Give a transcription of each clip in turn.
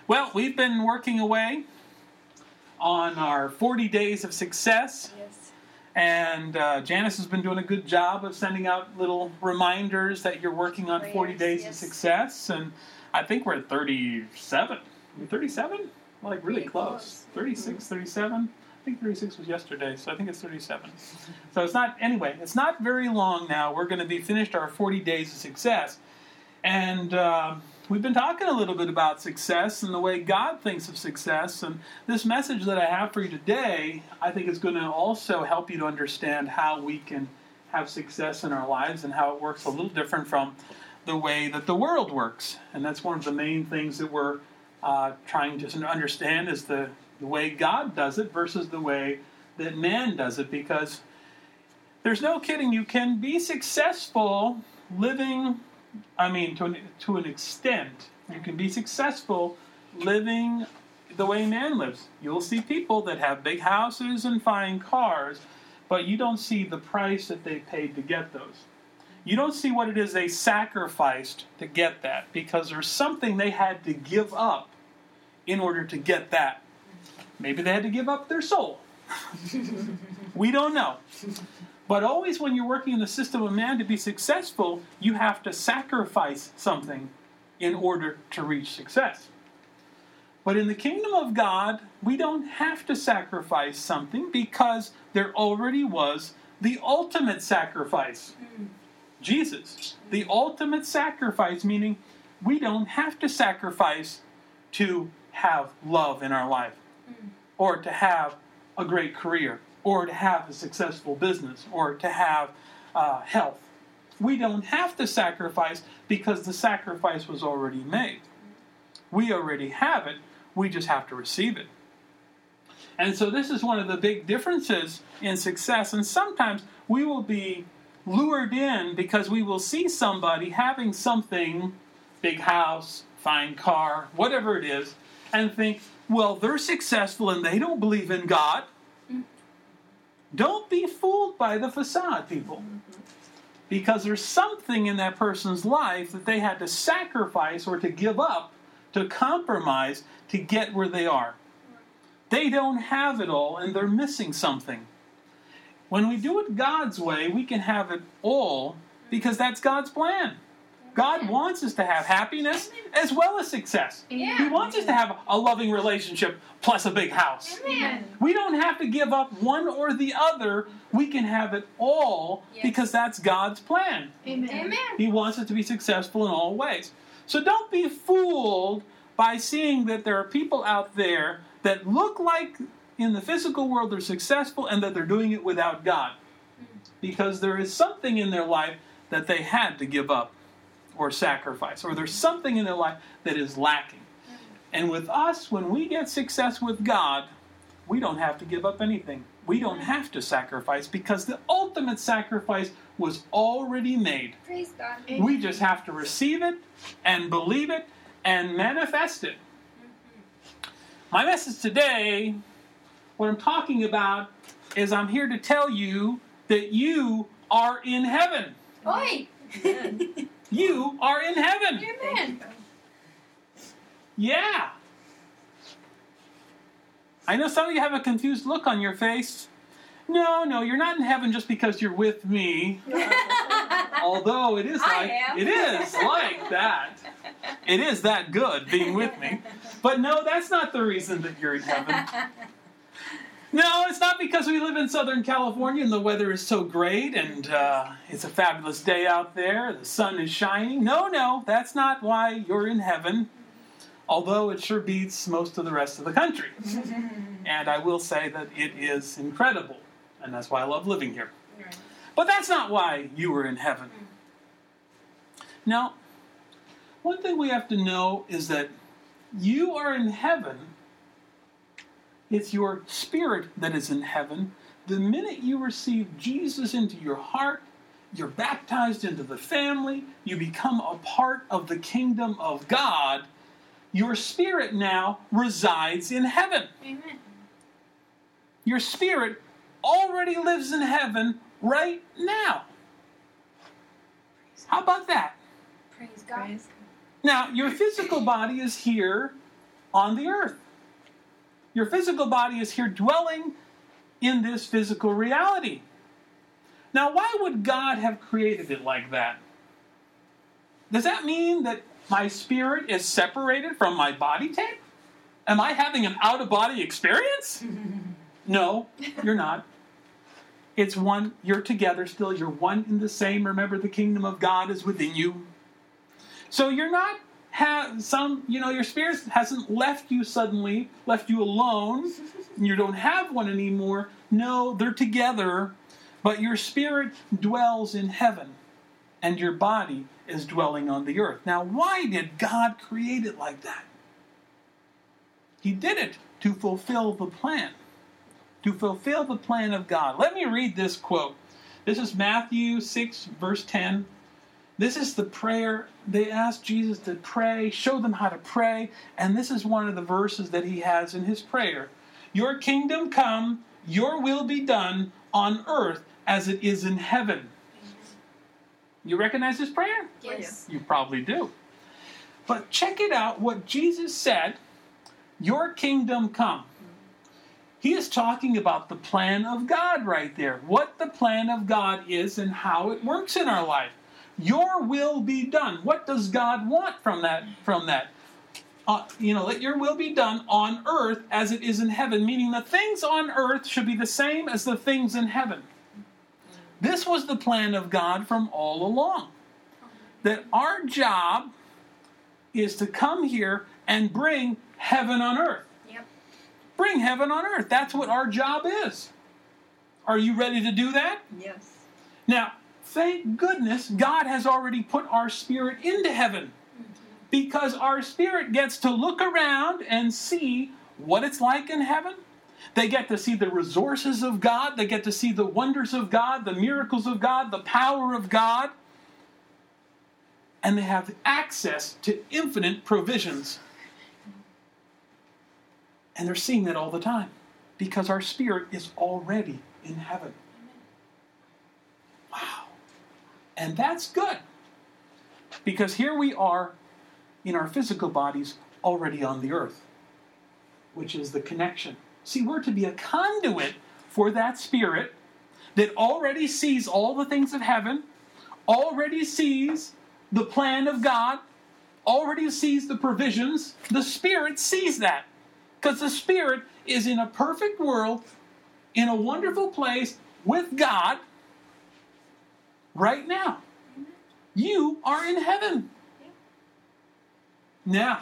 Well, we've been working away on our 40 days of success. Yes. And Janice has been doing a good job of sending out little reminders that you're working on 40 days of success. And I think we're at 37. Are we 37? Like really close. 36, 37. I think 36 was yesterday, so I think it's 37. So it's not very long now. We're going to be finished our 40 days of success. And we've been talking a little bit about success and the way God thinks of success. And this message that I have for you today, I think is going to also help you to understand how we can have success in our lives and how it works a little different from the way that the world works. And that's one of the main things that we're trying to understand is the way God does it versus the way that man does it. Because there's no kidding, you can be successful living... to an extent, you can be successful living the way man lives. You'll see people that have big houses and fine cars, but you don't see the price that they paid to get those. You don't see what it is they sacrificed to get that, because there's something they had to give up in order to get that. Maybe they had to give up their soul. We don't know. But always when you're working in the system of man to be successful, you have to sacrifice something in order to reach success. But in the kingdom of God, we don't have to sacrifice something because there already was the ultimate sacrifice. Jesus. The ultimate sacrifice, meaning we don't have to sacrifice to have love in our life, or to have a great career, or to have a successful business, or to have health. We don't have to sacrifice because the sacrifice was already made. We already have it. We just have to receive it. And so this is one of the big differences in success. And sometimes we will be lured in because we will see somebody having something, big house, fine car, whatever it is, and think, well, they're successful and they don't believe in God. Don't be fooled by the facade, people. Because there's something in that person's life that they had to sacrifice or to give up, to compromise, to get where they are. They don't have it all, and they're missing something. When we do it God's way, we can have it all, because that's God's plan. God wants us to have happiness as well as success. Yeah. He wants us to have a loving relationship plus a big house. Amen. We don't have to give up one or the other. We can have it all because that's God's plan. Amen. Amen. He wants us to be successful in all ways. So don't be fooled by seeing that there are people out there that look like in the physical world they're successful and that they're doing it without God. Because there is something in their life that they had to give up or sacrifice, or there's something in their life that is lacking. And with us, when we get success with God, we don't have to give up anything. We don't have to sacrifice because the ultimate sacrifice was already made. Praise God. We just have to receive it and believe it and manifest it. My message today, what I'm talking about, is I'm here to tell you that you are in heaven. Oi! You are in heaven. Amen. Yeah. I know some of you have a confused look on your face. No, you're not in heaven just because you're with me. Although it is like that. It is that good being with me. But no, that's not the reason that you're in heaven. No, it's not because we live in Southern California and the weather is so great and it's a fabulous day out there. The sun is shining. No, that's not why you're in heaven. Although it sure beats most of the rest of the country. And I will say that it is incredible. And that's why I love living here. But that's not why you were in heaven. Now, one thing we have to know is that you are in heaven. It's your spirit that is in heaven. The minute you receive Jesus into your heart, you're baptized into the family, you become a part of the kingdom of God, your spirit now resides in heaven. Amen. Your spirit already lives in heaven right now. How about that? Praise God. Now, your physical body is here on the earth. Your physical body is here dwelling in this physical reality. Now, why would God have created it like that? Does that mean that my spirit is separated from my body tape? Am I having an out-of-body experience? No, you're not. It's one, you're together still, you're one in the same. Remember, the kingdom of God is within you. So you're not your spirit hasn't left you suddenly, left you alone. You don't have one anymore. No, they're together, but your spirit dwells in heaven, and your body is dwelling on the earth. Now, why did God create it like that? He did it to fulfill the plan. To fulfill the plan of God. Let me read this quote. This is Matthew 6, verse 10. This is the prayer. They asked Jesus to pray, show them how to pray, and this is one of the verses that he has in his prayer. Your kingdom come, your will be done on earth as it is in heaven. You recognize this prayer? Yes. You probably do. But check it out, what Jesus said, your kingdom come. He is talking about the plan of God right there. What the plan of God is and how it works in our life. Your will be done. What does God want from that? Let your will be done on earth as it is in heaven. Meaning the things on earth should be the same as the things in heaven. This was the plan of God from all along. That our job is to come here and bring heaven on earth. Bring heaven on earth. That's what our job is. Are you ready to do that? Yes. Now, thank goodness God has already put our spirit into heaven. Because our spirit gets to look around and see what it's like in heaven. They get to see the resources of God. They get to see the wonders of God, the miracles of God, the power of God. And they have access to infinite provisions. And they're seeing that all the time because our spirit is already in heaven. Wow. And that's good because here we are in our physical bodies already on the earth, which is the connection. See, we're to be a conduit for that spirit that already sees all the things of heaven, already sees the plan of God, already sees the provisions. The spirit sees that. Because the spirit is in a perfect world, in a wonderful place with God right now. You are in heaven. Now,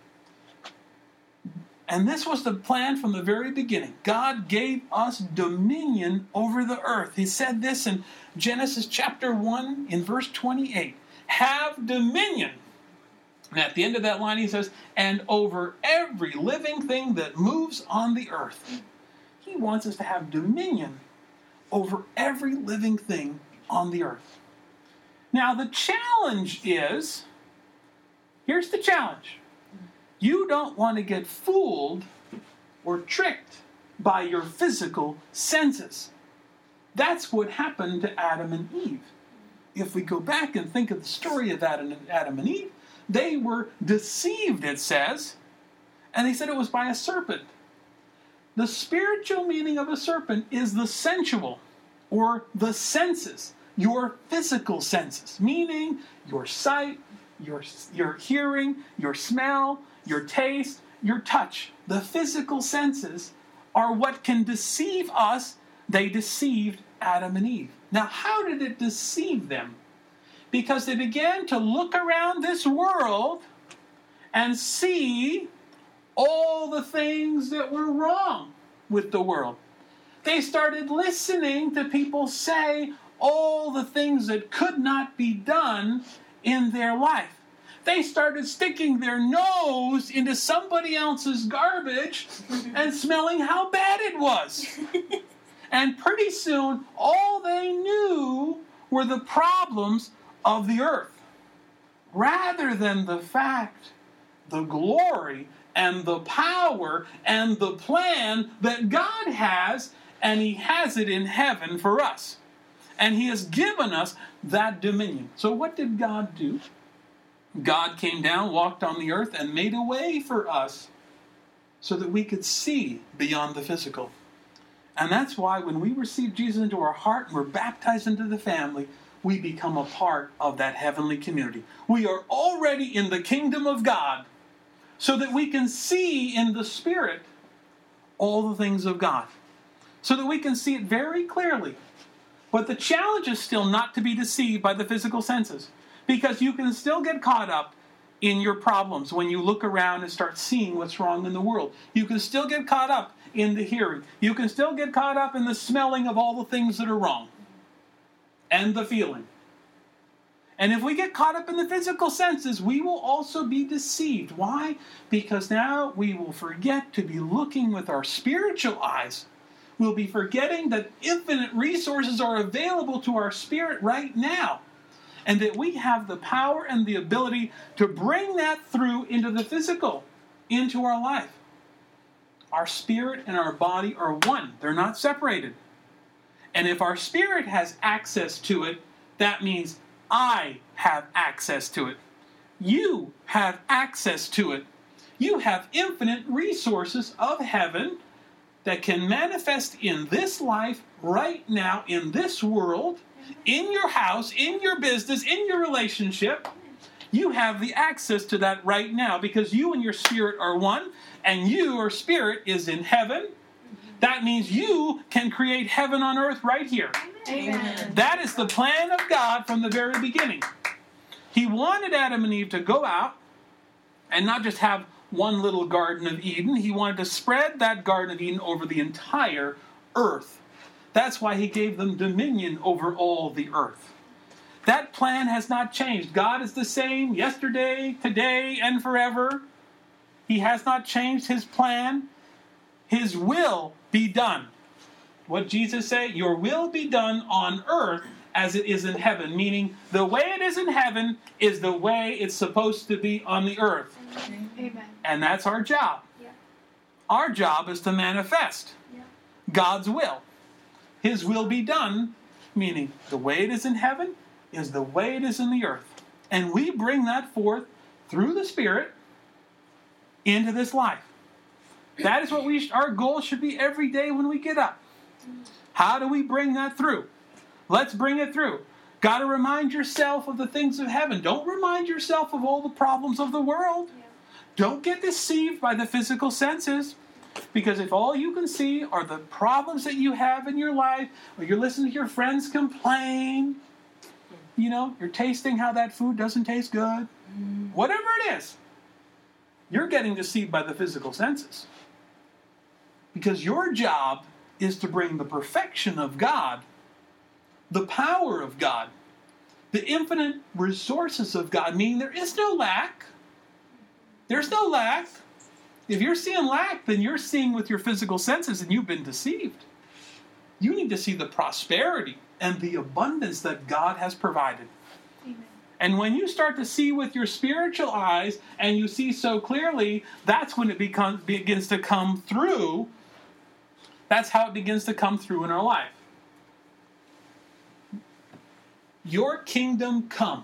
and this was the plan from the very beginning. God gave us dominion over the earth. He said this in Genesis chapter 1 in verse 28. Have dominion. And at the end of that line he says, and over every living thing that moves on the earth. He wants us to have dominion over every living thing on the earth. Now the challenge is, here's the challenge. You don't want to get fooled or tricked by your physical senses. That's what happened to Adam and Eve. If we go back and think of the story of Adam and Eve, they were deceived, it says, and they said it was by a serpent. The spiritual meaning of a serpent is the sensual, or the senses, your physical senses, meaning your sight, your hearing, your smell, your taste, your touch. The physical senses are what can deceive us. They deceived Adam and Eve. Now, how did it deceive them? Because they began to look around this world and see all the things that were wrong with the world. They started listening to people say all the things that could not be done in their life. They started sticking their nose into somebody else's garbage and smelling how bad it was. And pretty soon, all they knew were the problems of the earth, rather than the fact, the glory, and the power, and the plan that God has, and He has it in heaven for us. And He has given us that dominion. So what did God do? God came down, walked on the earth, and made a way for us so that we could see beyond the physical. And that's why when we receive Jesus into our heart and we're baptized into the family, we become a part of that heavenly community. We are already in the kingdom of God so that we can see in the Spirit all the things of God. So that we can see it very clearly. But the challenge is still not to be deceived by the physical senses. Because you can still get caught up in your problems when you look around and start seeing what's wrong in the world. You can still get caught up in the hearing. You can still get caught up in the smelling of all the things that are wrong. And the feeling. And if we get caught up in the physical senses, we will also be deceived. Why? Because now we will forget to be looking with our spiritual eyes. We'll be forgetting that infinite resources are available to our spirit right now. And that we have the power and the ability to bring that through into the physical, into our life. Our spirit and our body are one. They're not separated. And if our spirit has access to it, that means I have access to it. You have access to it. You have infinite resources of heaven that can manifest in this life, right now, in this world, in your house, in your business, in your relationship. You have the access to that right now because you and your spirit are one, and your spirit is in heaven. That means you can create heaven on earth right here. Amen. That is the plan of God from the very beginning. He wanted Adam and Eve to go out and not just have one little Garden of Eden. He wanted to spread that Garden of Eden over the entire earth. That's why he gave them dominion over all the earth. That plan has not changed. God is the same yesterday, today, and forever. He has not changed his plan. His will be done. What Jesus said, your will be done on earth as it is in heaven. Meaning, the way it is in heaven is the way it's supposed to be on the earth. Amen. And that's our job. Yeah. Our job is to manifest God's will. His will be done, meaning the way it is in heaven is the way it is in the earth. And we bring that forth through the Spirit into this life. That is what our goal should be every day when we get up. How do we bring that through? Let's bring it through. Got to remind yourself of the things of heaven. Don't remind yourself of all the problems of the world. Yeah. Don't get deceived by the physical senses. Because if all you can see are the problems that you have in your life, or you're listening to your friends complain, you're tasting how that food doesn't taste good, whatever it is, you're getting deceived by the physical senses. Because your job is to bring the perfection of God, the power of God, the infinite resources of God, meaning there is no lack. There's no lack. If you're seeing lack, then you're seeing with your physical senses and you've been deceived. You need to see the prosperity and the abundance that God has provided. Amen. And when you start to see with your spiritual eyes and you see so clearly, that's when it begins to come through. That's how it begins to come through in our life. Your kingdom come.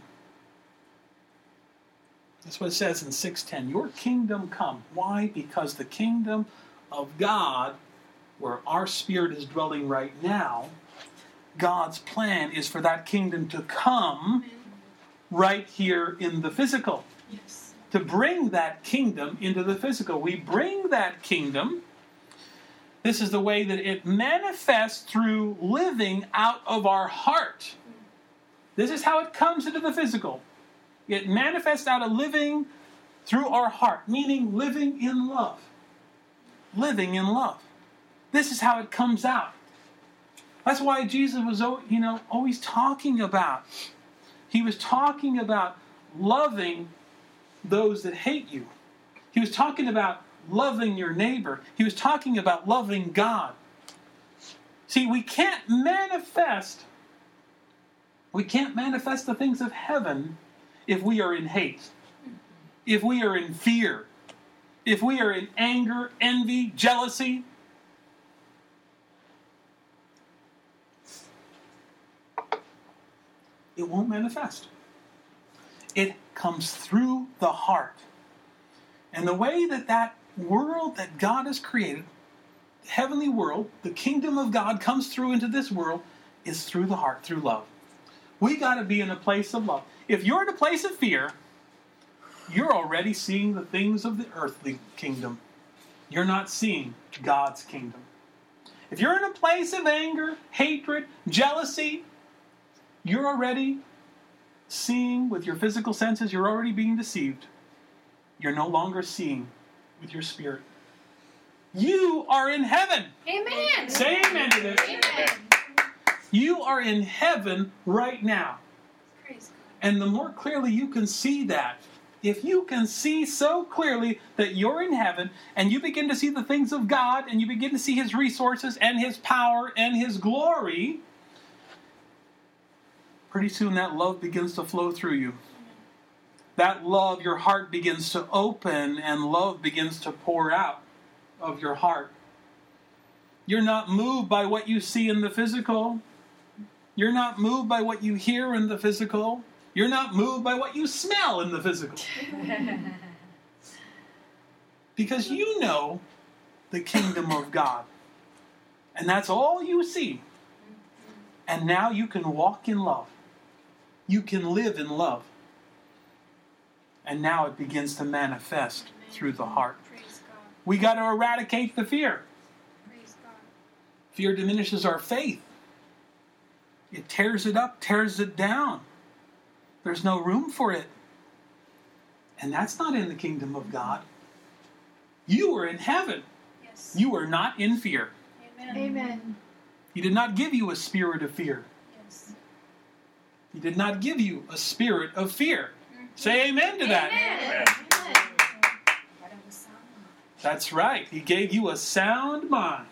That's what it says in 6:10. Your kingdom come. Why? Because the kingdom of God, where our spirit is dwelling right now, God's plan is for that kingdom to come right here in the physical. Yes. To bring that kingdom into the physical. We bring that kingdom. This is the way that it manifests through living out of our heart. This is how it comes into the physical. It manifests out of living through our heart, meaning living in love. Living in love. This is how it comes out. That's why Jesus was, always talking about. He was talking about loving those that hate you. He was talking about loving your neighbor. He was talking about loving God. See, we can't manifest the things of heaven if we are in hate, if we are in fear, if we are in anger, envy, jealousy. It won't manifest. It comes through the heart. And the way that world that God has created, the heavenly world, the kingdom of God comes through into this world, is through the heart, through love. We got to be in a place of love. If you're in a place of fear, you're already seeing the things of the earthly kingdom. You're not seeing God's kingdom. If you're in a place of anger, hatred, jealousy, you're already seeing with your physical senses, you're already being deceived. You're no longer seeing with your spirit. You are in heaven. Amen. Say amen to this. Amen. You are in heaven right now. Praise And the more clearly you can see that, if you can see so clearly that you're in heaven and you begin to see the things of God and you begin to see His resources and His power and His glory, pretty soon that love begins to flow through you. That love, your heart begins to open and love begins to pour out of your heart. You're not moved by what you see in the physical. You're not moved by what you hear in the physical. You're not moved by what you smell in the physical. Because you know the kingdom of God. And that's all you see. And now you can walk in love. You can live in love. And now it begins to manifest through the heart. Praise God. We got to eradicate the fear. Praise God. Fear diminishes our faith. It tears it up, tears it down. There's no room for it. And that's not in the kingdom of God. You are in heaven. Yes. You are not in fear. Amen. Amen. He did not give you a spirit of fear. Yes. He did not give you a spirit of fear. Say amen to that. Amen. That's right. He gave you a sound mind.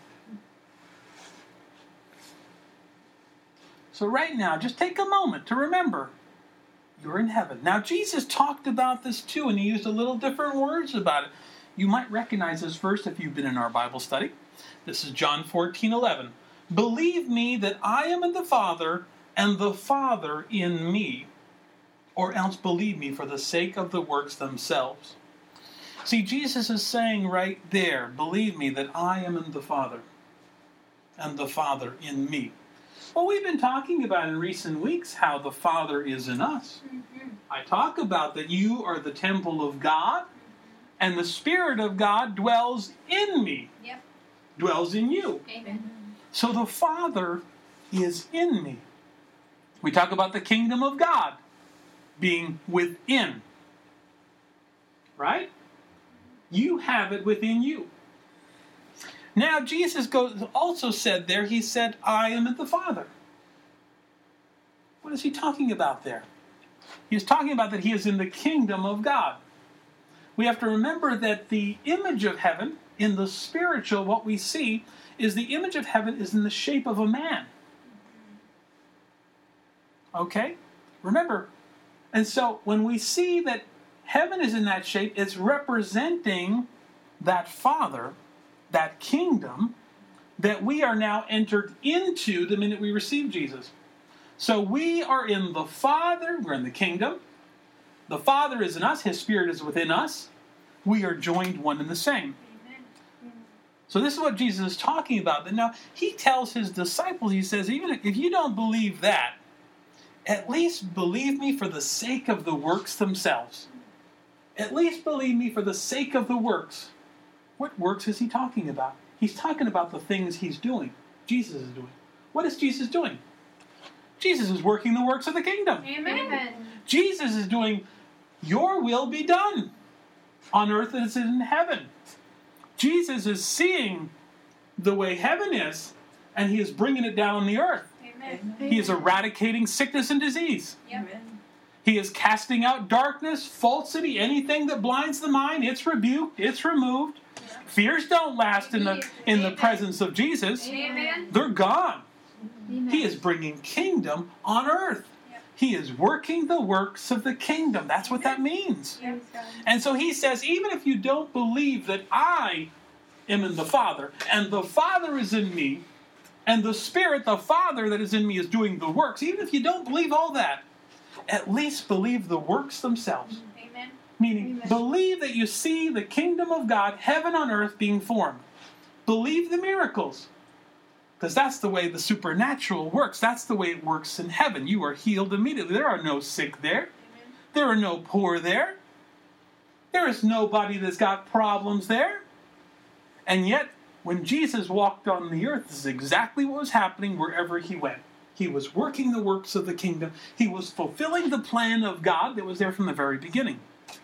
So right now, just take a moment to remember you're in heaven. Now, Jesus talked about this too, and he used a little different words about it. You might recognize this verse if you've been in our Bible study. This is John 14:11. Believe me that I am in the Father, and the Father in me. Or else believe me for the sake of the works themselves. See, Jesus is saying right there, believe me that I am in the Father, and the Father in me. Well, we've been talking about in recent weeks how the Father is in us. I talk about that you are the temple of God, and the Spirit of God dwells in me. Yep. Dwells in you. Amen. So the Father is in me. We talk about the kingdom of God being within. Right? You have it within you. Now, Jesus also said there, he said, I am in the Father. What is he talking about there? He's talking about that he is in the kingdom of God. We have to remember that the image of heaven, in the spiritual, what we see, is the image of heaven is in the shape of a man. Okay? Remember, and so when we see that heaven is in that shape, it's representing that Father, that kingdom, that we are now entered into the minute we receive Jesus. So we are in the Father, we're in the kingdom. The Father is in us, His Spirit is within us. We are joined one and the same. Amen. So this is what Jesus is talking about. Now, He tells His disciples, He says, even if you don't believe that, at least believe me for the sake of the works themselves. At least believe me for the sake of the works. What works is He talking about? He's talking about the things He's doing. Jesus is doing. What is Jesus doing? Jesus is working the works of the kingdom. Amen. Jesus is doing, your will be done on earth as it is in heaven. Jesus is seeing the way heaven is, and He is bringing it down on the earth. Amen. He is eradicating sickness and disease. Yep. He is casting out darkness, falsity, anything that blinds the mind. It's rebuked. It's removed. Fears don't last in the presence of Jesus. Amen. They're gone. Amen. He is bringing kingdom on earth. Yep. He is working the works of the kingdom. That's what that means. Yep. And so He says, even if you don't believe that I am in the Father, and the Father is in me, and the Spirit, the Father that is in me, is doing the works, even if you don't believe all that, at least believe the works themselves. Amen. Meaning, Amen. believe that you see the kingdom of God, heaven on earth, being formed. Believe the miracles. Because that's the way the supernatural works. That's the way it works in heaven. You are healed immediately. There are no sick there. There are no poor there. There is nobody that's got problems there. And yet, when Jesus walked on the earth, this is exactly what was happening wherever he went. He was working the works of the kingdom. He was fulfilling the plan of God that was there from the very beginning.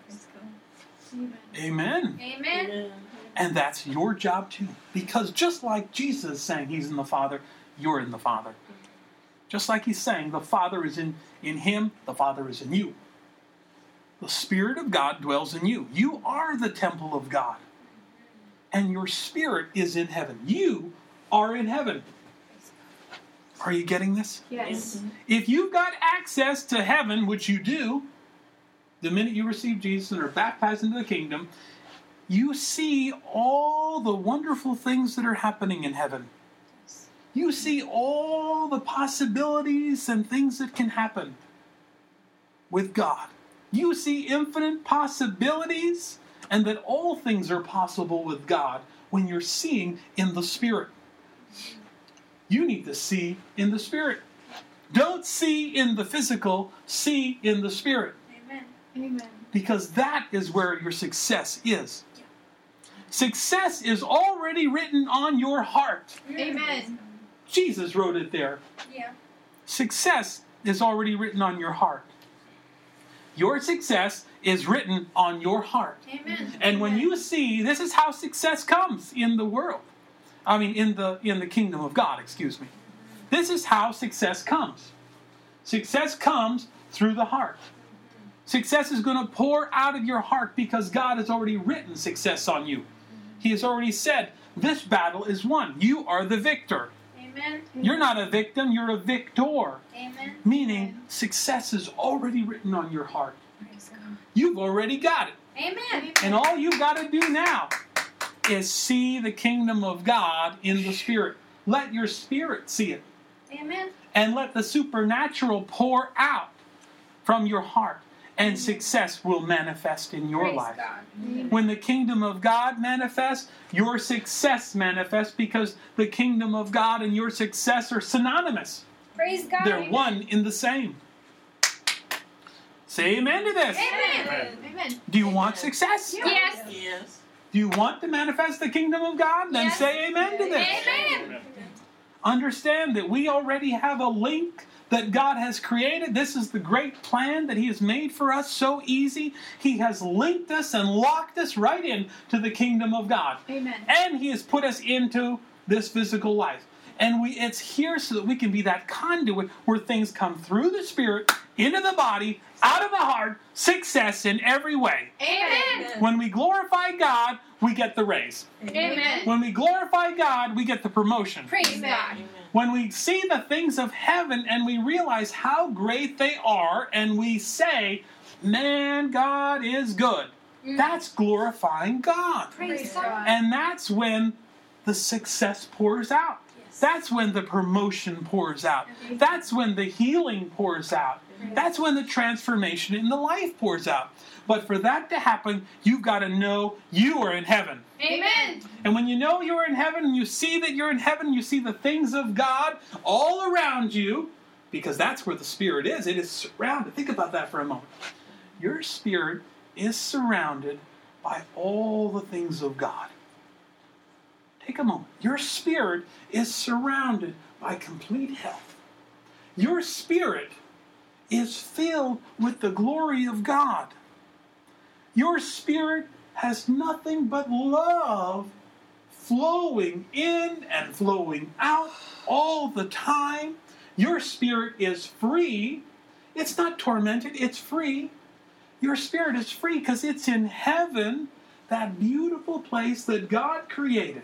Amen. Amen. Amen. And that's your job too. Because just like Jesus is saying he's in the Father, you're in the Father. Just like he's saying the Father is in him, the Father is in you. The Spirit of God dwells in you. You are the temple of God. And your spirit is in heaven. You are in heaven. Are you getting this? Yes. If you've got access to heaven, which you do, the minute you receive Jesus and are baptized into the kingdom, you see all the wonderful things that are happening in heaven. You see all the possibilities and things that can happen with God. You see infinite possibilities, and that all things are possible with God when you're seeing in the Spirit. You need to see in the Spirit. Don't see in the physical, see in the Spirit. Amen. Amen. Because that is where your success is. Success is already written on your heart. Amen. Jesus wrote it there. Yeah. Success is already written on your heart. Your success is written on your heart. Amen. And when you see, this is how success comes in the world. I mean, in the kingdom of God, excuse me. This is how success comes. Success comes through the heart. Success is going to pour out of your heart because God has already written success on you. He has already said, this battle is won. You are the victor. Amen. You're not a victim, you're a victor. Amen. Meaning, success is already written on your heart. Praise God. You've already got it. Amen. And all you've got to do now is see the kingdom of God in the Spirit. Let your spirit see it. Amen. And let the supernatural pour out from your heart. And success will manifest in your Praise life. God. When the kingdom of God manifests, your success manifests because the kingdom of God and your success are synonymous. Praise God. They're Amen. one in the same. Say amen to this. Amen. Amen. Do you want success? Yes. Yes. Do you want to manifest the kingdom of God? Then Yes. say amen to this. Amen. Understand that we already have a link that God has created. This is the great plan that He has made for us, so easy. He has linked us and locked us right in to the kingdom of God. Amen. And He has put us into this physical life. And it's here so that we can be that conduit where things come through the Spirit, into the body, out of the heart, success in every way. Amen. When we glorify God, we get the raise. Amen. When we glorify God, we get the promotion. Praise Amen. God. When we see the things of heaven and we realize how great they are and we say, man, God is good. That's glorifying God. Praise God. God. And that's when the success pours out. That's when the promotion pours out. That's when the healing pours out. That's when the transformation in the life pours out. But for that to happen, you've got to know you are in heaven. Amen. And when you know you're in heaven and you see that you're in heaven, you see the things of God all around you, because that's where the Spirit is. It is surrounded. Think about that for a moment. Your spirit is surrounded by all the things of God. Take a moment. Your spirit is surrounded by complete health. Your spirit is filled with the glory of God. Your spirit has nothing but love flowing in and flowing out all the time. Your spirit is free. It's not tormented, it's free. Your spirit is free because it's in heaven, that beautiful place that God created.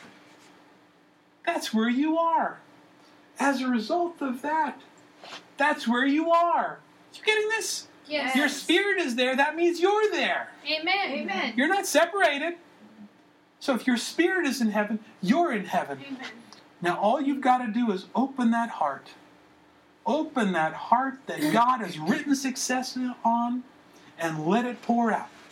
That's where you are. As a result of that, that's where you are. You getting this? Yes. Your spirit is there. That means you're there. Amen. Amen. You're not separated. So if your spirit is in heaven, you're in heaven. Amen. Now all you've got to do is open that heart. Open that heart that God has written success on and let it pour out.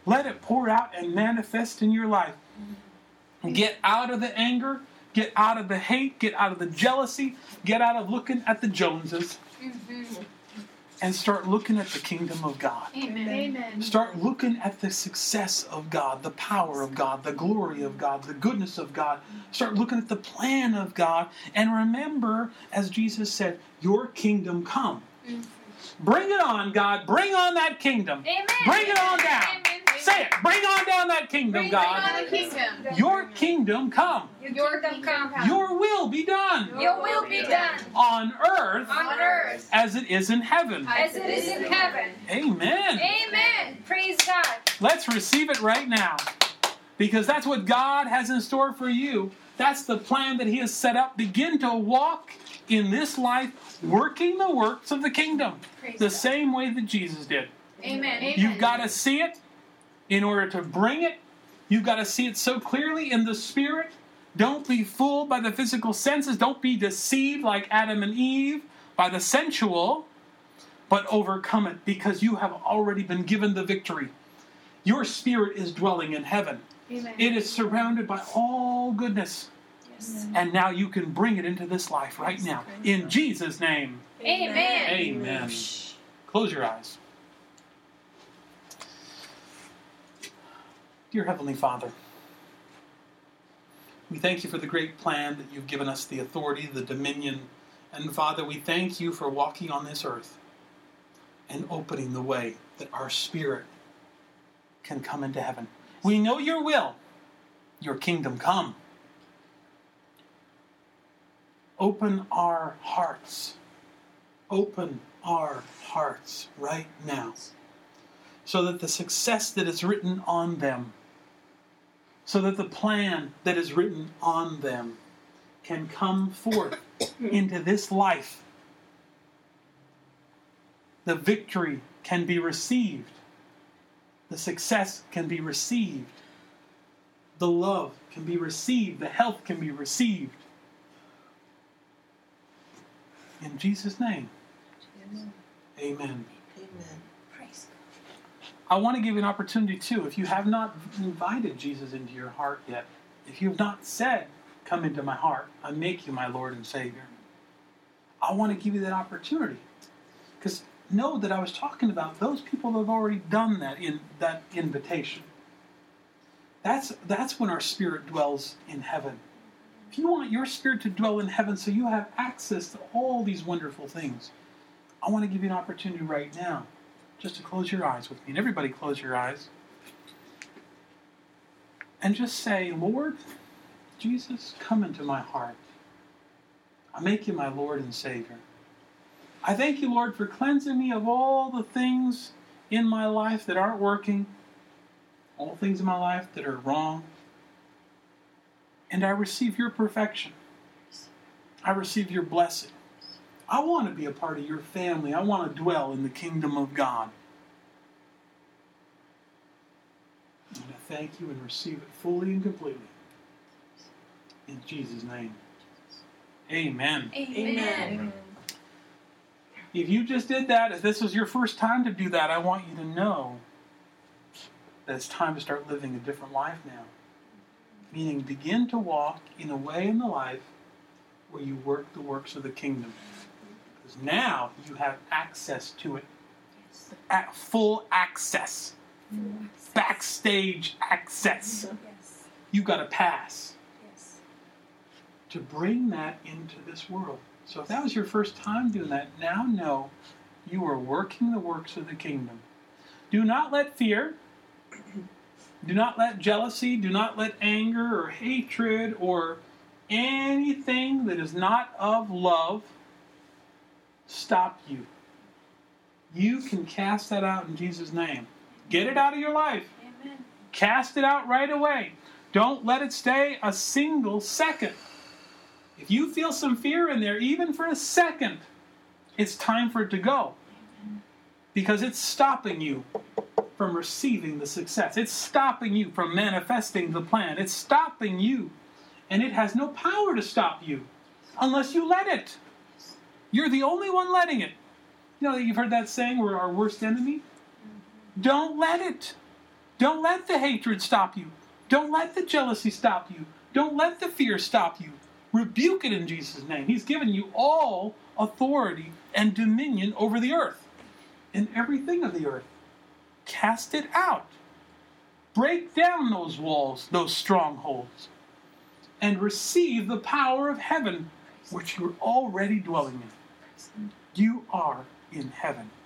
Let it pour out and manifest in your life. Get out of the anger. Get out of the hate. Get out of the jealousy. Get out of looking at the Joneses. And start looking at the kingdom of God. Amen. Amen. Start looking at the success of God, the power of God, the glory of God, the goodness of God. Start looking at the plan of God. And remember, as Jesus said, your kingdom come. Bring it on, God. Bring on that kingdom. Amen. Bring it on down. Amen. Say it. Bring on down that kingdom, God. Bring on the kingdom. Your kingdom come. Your kingdom come. Your will be done. Your will be done. On earth. On earth. As it is in heaven. As it is in heaven. Amen. Amen. Praise God. Let's receive it right now. Because that's what God has in store for you. That's the plan that He has set up. Begin to walk in this life, working the works of the kingdom. The same way that Jesus did. Amen. You've got to see it in order to bring it. You've got to see it so clearly in the Spirit. Don't be fooled by the physical senses. Don't be deceived like Adam and Eve by the sensual, but overcome it because you have already been given the victory. Your spirit is dwelling in heaven. Amen. It is surrounded by all goodness. Yes. And now you can bring it into this life right now. In Jesus' name. Amen. Amen. Close your eyes. Dear Heavenly Father, we thank you for the great plan that you've given us, the authority, the dominion. And Father, we thank you for walking on this earth and opening the way that our spirit can come into heaven. We know your will. Your kingdom come. Open our hearts. Open our hearts right now so that the success that is written on them, so that the plan that is written on them can come forth into this life. The victory can be received. The success can be received. The love can be received. The health can be received. In Jesus' name. Amen. Amen. Amen. Praise I want to give you an opportunity too. If you have not invited Jesus into your heart yet, if you have not said, come into my heart, I make you my Lord and Savior, I want to give you that opportunity. Because know that I was talking about those people that have already done that in that invitation. That's when our spirit dwells in heaven. If you want your spirit to dwell in heaven so you have access to all these wonderful things, I want to give you an opportunity right now just to close your eyes with me. And everybody close your eyes. And just say, Lord, Jesus, come into my heart. I make you my Lord and Savior. I thank you, Lord, for cleansing me of all the things in my life that aren't working, all things in my life that are wrong. And I receive your perfection. I receive your blessing. I want to be a part of your family. I want to dwell in the kingdom of God. And I thank you and receive it fully and completely. In Jesus' name. Amen. Amen. If you just did that, if this was your first time to do that, I want you to know that it's time to start living a different life now. Meaning, begin to walk in a way in the life where you work the works of the kingdom. Because now you have access to it. Full access. Backstage access. Yes. You've got to pass Yes. to bring that into this world. So if that was your first time doing that, now know you are working the works of the kingdom. Do not let fear, do not let jealousy, do not let anger or hatred or anything that is not of love stop you. You can cast that out in Jesus' name. Get it out of your life. Amen. Cast it out right away. Don't let it stay a single second. If you feel some fear in there, even for a second, it's time for it to go. Because it's stopping you from receiving the success. It's stopping you from manifesting the plan. It's stopping you. And it has no power to stop you unless you let it. You're the only one letting it. You know, you've heard that saying, we're our worst enemy? Don't let it. Don't let the hatred stop you. Don't let the jealousy stop you. Don't let the fear stop you. Rebuke it in Jesus' name. He's given you all authority and dominion over the earth and everything of the earth. Cast it out. Break down those walls, those strongholds, and receive the power of heaven, which you're already dwelling in. You are in heaven.